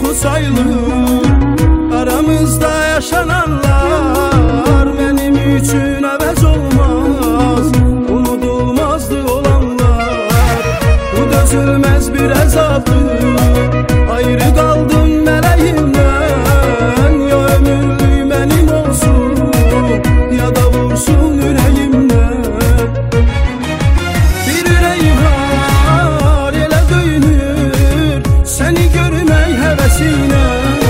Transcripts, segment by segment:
yuxu sayılır. Aramızda yaşananlar benim üçün əvəz olmaz. Unudulmazdı olanlar, bu dözülmez bir əzabdır. Ayrı qaldım mələyimdən, ya ömürlük mənim olsun, ya da vursun ürəyimdən. Bir ürək var, elə döyünür səni görmək həvəsinə.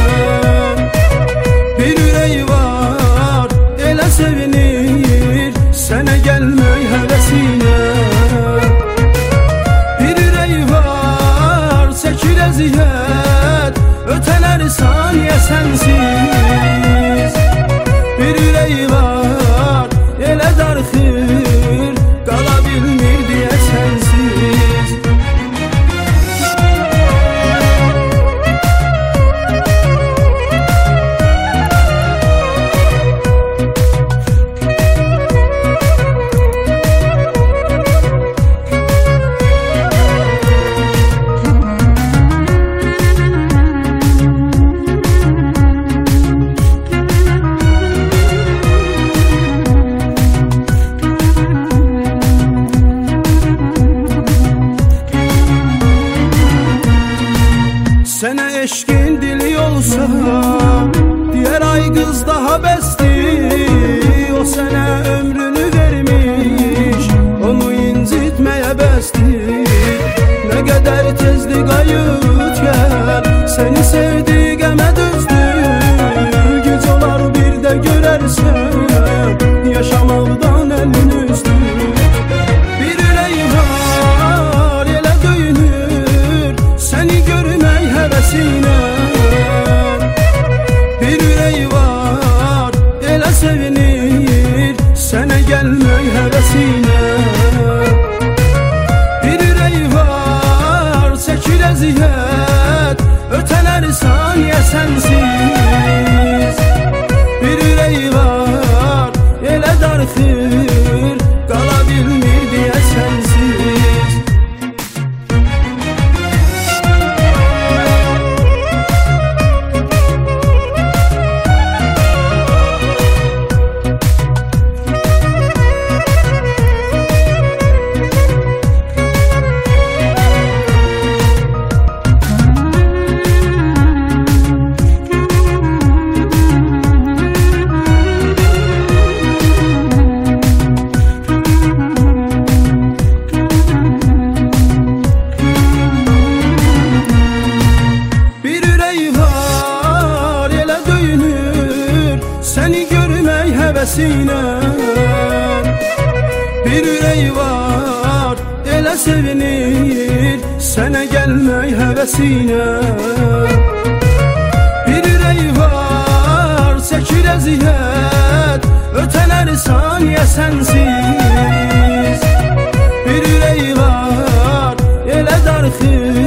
Bir ürək var, elə sevinir sənə gəlmək həvəsinə. Bir ürək var, çəkir əziyyət, ötələr saniyə sənsiz. Bir ürək var, elə darıxır, qala bilmir deyə sənsiz. Sənə eşqin dili olsa, diğer ay qız daha bəsdir. O sənə ömrünü vermiş, onu incitməyə bəsdir. Nə qədər tezli qayıt gəl, səni sevdiğimə dözdür. Güc olar bir də görərsən, yaşamaqdan əlin üzdür. Bir ürək var, elə döyünür səni görmək həvəsinə. Bir ürək var, elə sevinir sənə gəlmək həvəsinə. Bir ürək var, çəkir əziyyət, ötələr saniyə sənsiz. Bir ürək var, elə darıxır, qala bilmir deyə sənsiz. Səni görmək həvəsinə. Bir ürək var, elə sevinir sənə gəlmək həvəsinə. Bir ürək var, çəkir əziyyət, ötələr saniyə sənsiz. Bir ürək var, elə darıxır,